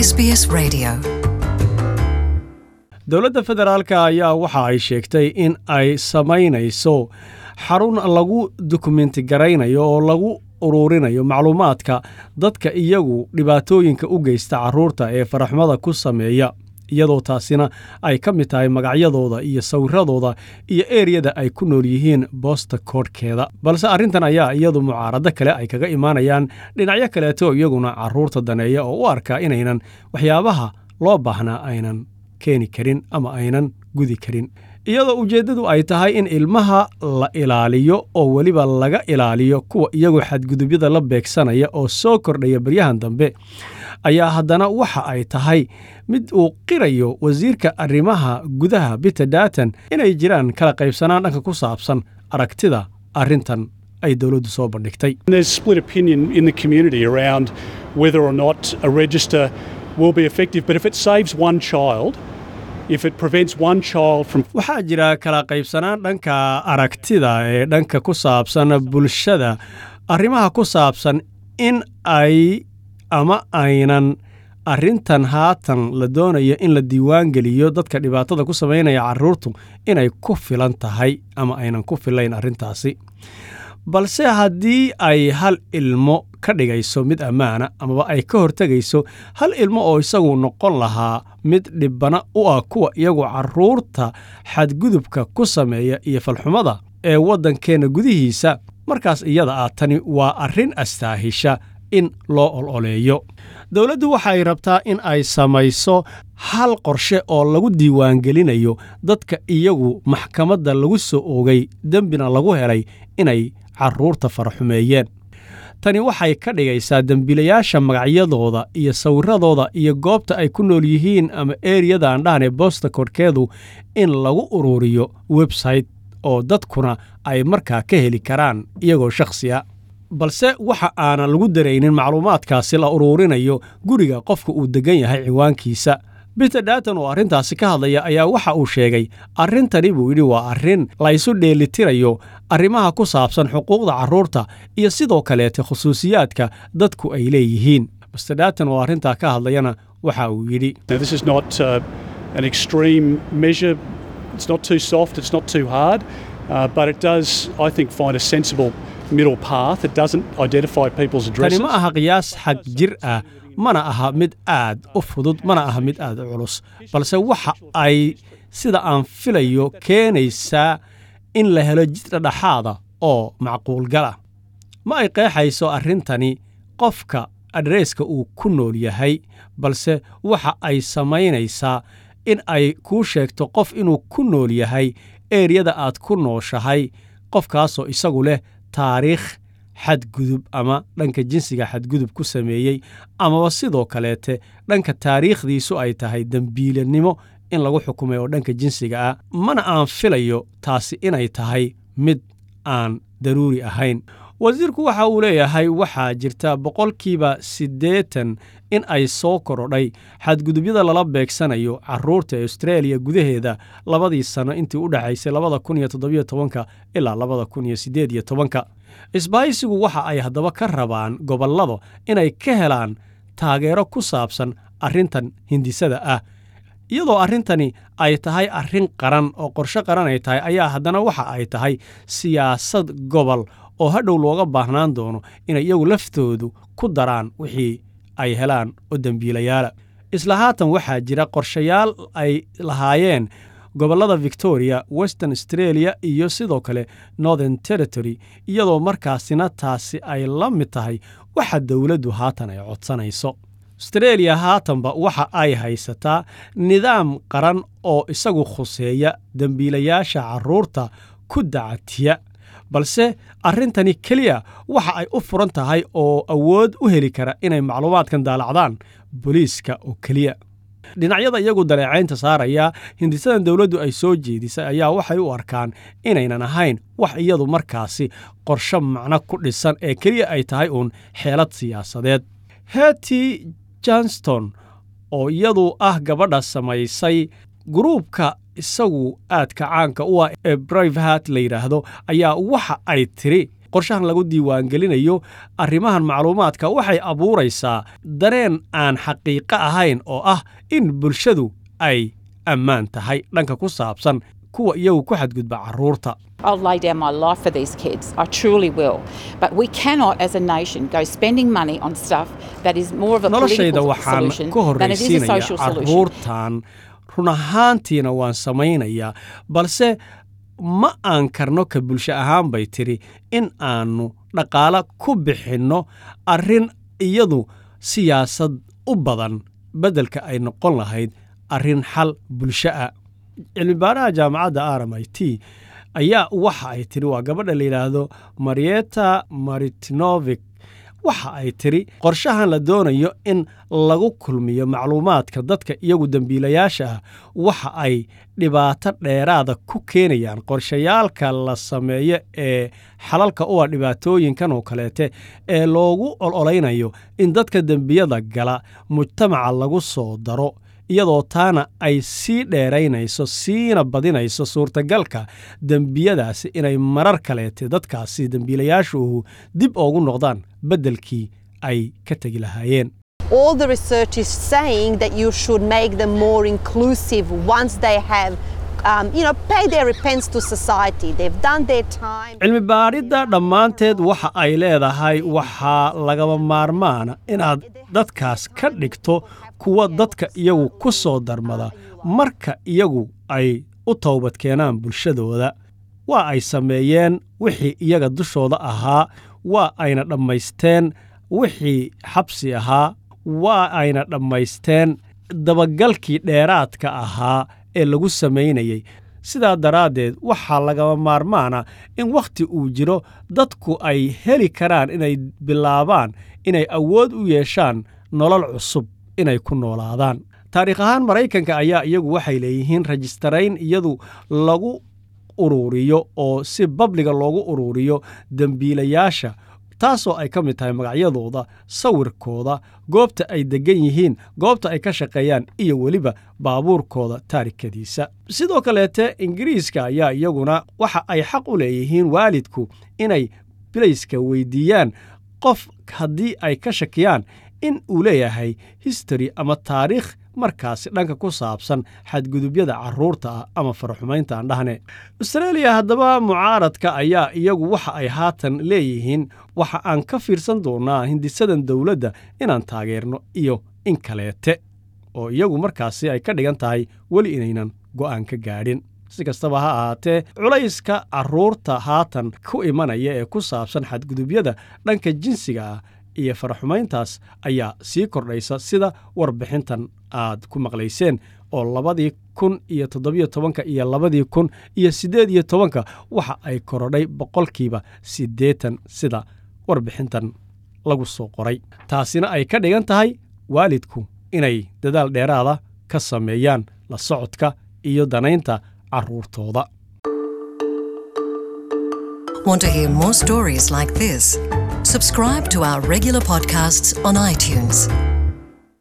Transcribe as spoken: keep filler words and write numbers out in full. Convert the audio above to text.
S B S Radio. Dowladda federaalka ayaa waxa ay sheegtay in ay samaynayso xarun lagu dokumenti garaynayo oo lagu ururinayo macluumaadka dadka iyagu dhibaatooyinka u geysta carruurta ee faraxmada ku sameeya iyadoo taasina ay ka mid tahay magacyadooda iyo sawiradooda iyo ereyada ay ku nool yihiin boosta koodhkeeda balse arrintan ayaa iyadu mucaarado kale ay kaga imaanayaan dhinacyo kaleeto iyaguna carruurta daneeya oo u arka inaynan waxyaabaha loo baahnaa aynan keeni karin ama aynan gudi karin iyadoo ujeeddadu ay tahay in ilmaha la ilaaliyo oo weliba laga ilaaliyo kuwa iyagoo xadgudubyada la beegsanaya oo soo kordhaya baryahan dambe ayaa haddana waxa ay tahay mid uu qirayo wasiirka arrimaha gudaha Peter Dutton inay jiraan kala qaybsanaan dhanka ku saabsan aragtida arrintan ay dawladdu soo bandhigtay. There's split opinion in the community around whether or not a register will be effective, but if it saves one child, if it prevents one child from waxaa jira kala qaybsanaan dhanka aragtida ee dhanka ku saabsan bulshada arrimaha ku saabsan in ay ama aynan arrintan haatan la doonayo in la diiwaan geliyo dadka dhibaatada ku sameynaya carruurtu inay ku filan tahay ama aynan ku filayn arrintaasi balse haddii ay hal ilmo ka dhigayso mid ammaana amaba ay ka hortegayso hal ilmo oo isagu noqon lahaa mid dhibbana u ah kuwa iyagu carruurta xadgudubka ku sameeya iyo falxumada ee waddankeenna gudihiisa markaas iyada ah tani waa arrin astaahisha in loo ololeeyo dawladdu waxay rabtaa in ay samayso hal qorshe oo lagu diiwaangelinayo dadka iyagu maxkamadda lagu soo oogay dembina lagu helay inay carruurta faraxumeeyeen tani waxay ka dhigaysaa dembiilayaasha magacyadooda iyo sawiradooda iyo goobta ay ku nool yihiin ama ereyada aan dhahnay boosta koodhkeedu in lagu ururiyo website oo dadkuna ay markaa ka heli karaan iyagoo shakhsiya balse waxa aanan lagu daraynin macluumaadkaasi la ururinayo guriga qofka uu degan yahay ciwaankiisa Peter Dutton oo arrintaasi ka hadlaya ayaa waxa uu sheegay arrintani buu yidhi waa arrin la isu dheelitirayo arrimaha ku saabsan xuquuqda carruurta iyo sidoo kaleete khusuusiyaadka dadku ay leeyihiin Mister Dutton oo arrintaa ka hadlayana waxa uu yidhi This is not uh, an extreme measure. It's not too soft, it's not too hard, uh, but it does, I think, find a sensible middle path. It doesn't identify people's addresses. tani ma aha qiyaas xag jir ah mana aha mid aad u fudud mana aha mid aad u culus balse waxa ay sida aan filayo keenaysaa in la helo jid dhexaada oo macquul gala ma ay qeexayso arrintani qofka adresska uu ku nool yahay balse waxa ay samaynaysaa in ay kuu sheegto qof inuu ku nool yahay ereyada aad ku nooshahay qofkaasoo isagu leh taariikh xadgudub ama dhanka jinsiga xadgudub ku sameeyey amaba sidoo kaleete dhanka taariikhdiisu ay tahay dembiilanimo in lagu xukumay oo dhanka jinsiga ah mana aan filayo taasi inay tahay mid aan daruuri ahayn wasiirku waxa uu leeyahay waxaa jirta boqolkiiba siddeetan in ay soo korodhay xadgudubyada lala beegsanayo carruurta Australia gudaheeda labadii sano intii u dhaxaysay labada kun iyo toddoba tobanka ilaa labada kun iyo siddeed iyo tobanka isbaahisigu waxa ay haddaba ka rabaan gobollada inay ka helaan taageero ku saabsan arrintan hindisada ah iyadoo arrintani ay tahay arrin qaran oo qorshe qaran ay tahay ayaa haddana waxa ay tahay siyaasad gobol oo hadhow looga baahnaan doono inay iyagu laftoodu ku daraan wixii ay helaan oo dembiilayaala isla haatan waxaa jira qorshayaal ay lahaayeen gobollada Victoria, Western Australia iyo sidoo kale Northern Territory iyadoo markaasina taasi ay la mid tahay waxa dawladdu haatan ay codsanayso Australia haatanba waxa ay haysataa nidaam qaran oo isagu khuseeya dembiilayaasha carruurta ku dacatiya balse arrintani kaliya waxa ay u furan tahay oo awood u heli kara inay macluumaadkan daalacdaan booliiska oo kaliya dhinacyada iyagu daleecaynta saaraya hindisadan dawladdu ay soo jeedisay ayaa waxay u arkaan inaynan ahayn wax iyadu markaasi qorshe macno ku dhisan ee kaliya ay tahay uun xeelad siyaasadeed Hetty Johnston oo iyadu ah gabadha samaysay gruubka isagu aadka caanka u ah ee Braveheart la yiraahdo ayaa waxa ay tiri qorshahan lagu diiwaangelinayo arrimahan macluumaadka waxay abuuraysaa dareen aan xaqiiqo ahayn oo ah in bulshadu ay ammaan tahay dhanka ku saabsan kuwa iyagu ku xadgudba carruurta. I'll lay down my life for these kids. I truly will. But we cannot, as a nation, go spending money on stuff that is more of a political solution than it is a social solution. Run ahaantiina waan samaynayaa, balse ma aan karno ka bulsho ahaan bay tiri in aanu dhaqaale ku bixinno arrin iyadu siyaasad u badan beddelka ay noqon lahayd arrin xal bulsho ah. Cilmibaaraha jaamacadda R M I T ayaa waxa ay tiri waa gabadha la yiraahdo Marieta Martinovic waxa ay tiri qorshahan la doonayo in lagu kulmiyo macluumaadka dadka iyagu dambiilayaasha ah waxa ay dhibaato dheeraada ku keenayaan qorshayaalka la sameeyo ee xalalka u ah dhibaatooyinkan oo kaleete ee loogu ololeynayo in dadka dambiyada gala mujtamaca lagu soo daro iyadoo taana ay sii dheeraynayso siina badinayso suurtagalka dembiyadaasi inay marar kaleete dadkaasi dembiilayaashuhu dib ugu noqdaan beddelkii ay ka tegi lahaayeen. All the research is saying that you should make them more inclusive once they have Um, you know, pay their repents to society. They've done their time. Cilmi baaridda dhammaanteed waxa ay leedahay waxaa lagaba maarmaana inaad dadkaas ka dhigto kuwa dadka iyagu ku soo darmada marka iyagu ay u toobad keenaan bulshadooda. Waa ay sameeyeen wixii iyaga dushooda ahaa, waa ayna dhammaysteen wixii xabsi ahaa, waa ayna dhammaysteen dabagalkii dheeraadka ahaa ee lagu sameynayay. Sidaa daraaddeed waxaa lagaba maarmaana in wakhti uu jiro dadku ay heli karaan inay bilaabaan inay awood u yeeshaan nolol cusub inay ku noolaadaan. Taariikh ahaan Maraykanka ayaa iyagu waxay leeyihiin rajistarayn iyadu lagu ururiyo oo si babliga loogu ururiyo dambiilayaasha taasoo ay ka mid tahay magacyadooda, sawirkooda, goobta ay degan yihiin, goobta ay ka shaqeeyaan iyo weliba baabuurkooda taarikadiisa. Sidoo kaleete Ingiriiska ayaa iyaguna waxa ay xaq u leeyihiin waalidku inay bilayska weydiiyaan qof haddii ay ka shakiyaan in uu leeyahay history ama taariikh markaasi dhanka ku saabsan xadgudubyada carruurta ah ama faraxumaynta aan dhahne. Australia haddaba mucaaradka ayaa iyagu waxa ay haatan leeyihiin waxa aan ka fiirsan doonaa hindisadan dawladda inaan taageerno iyo in kaleete oo iyagu markaasi ay ka dhigan tahay weli inaynan go'aan ka gaadhin. Si kastaba ha ahaatee culayska carruurta haatan ku imanaya ee ku saabsan xadgudubyada dhanka jinsiga ah iyo faraxumayntaas ayaa sii kordhaysa sida warbixintan aad ku maqlayseen oo labadii kun iyo toddobiyo tobanka iyo labadii kun iyo siddeed iyo tobanka waxa ay korodhay boqolkiiba siddeetan sida warbixintan lagu soo qoray. Taasina ay ka dhigan tahay waalidku inay dadaal dheeraada ka sameeyaan la socodka iyo danaynta carruurtooda. Want to hear more stories like this? Subscribe to our regular podcasts on iTunes.